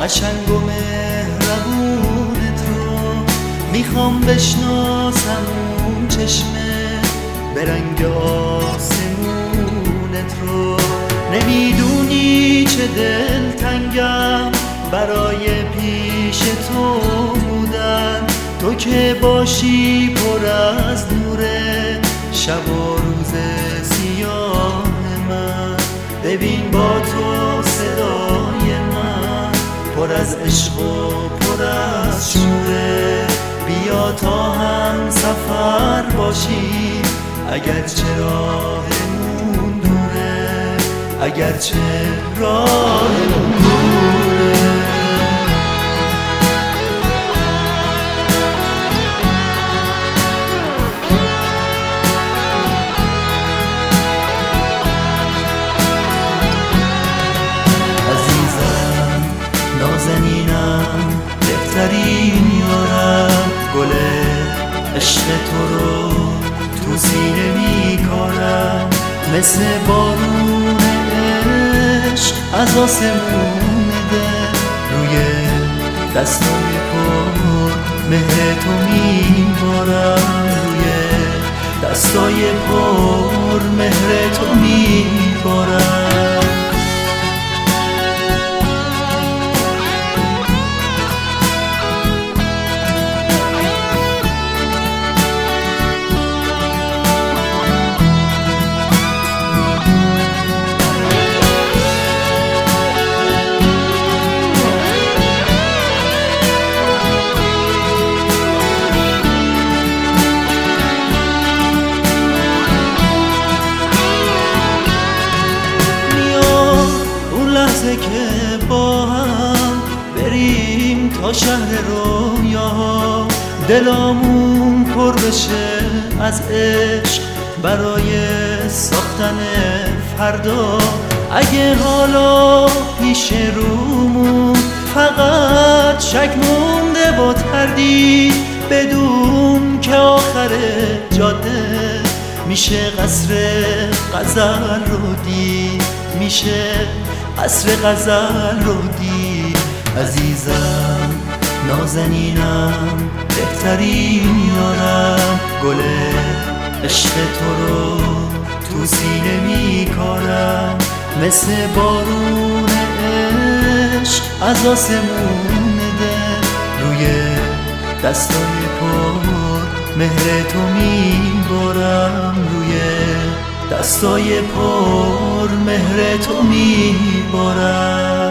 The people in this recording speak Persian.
قشنگ و مهربونت رو میخوام بشناسم، اون چشمه به رنگ آسمونت رو. نمیدونی چه دلتنگم برای پیش تو بودن، تو که باشی پر از نوره شب و روز سیاه من. ببین با تو صدای من پر از عشق و پر از شوره، بیا تا هم سفر باشی اگرچه راهمون دوره، اگرچه راهمون دوره. عزیزم نازنینم بهترین یارم، گل عشق تو رو تو سینه میکارم، مثل بارون عشق از آسمون دل روی دستای پر مهر تو میبارم، روی دستای پر مهر تو میبارم. که با هم بریم تا شهر رویا، دلامون پر بشه از عشق برای ساختن فردا. اگه حالا پیش رومون فقط شک مونده و تردید، بدون که آخر جاده میشه قصر غزل رو دید، میشه قصر غزل رو دید. عزیزم نازنینم بهترین یارم، گل عشق تو رو تو سینه میکارم، مثل بارون عشق از آسمون دل روی دستای پر مهر تو میبارم، روی دستای پر مهر تو میبارم.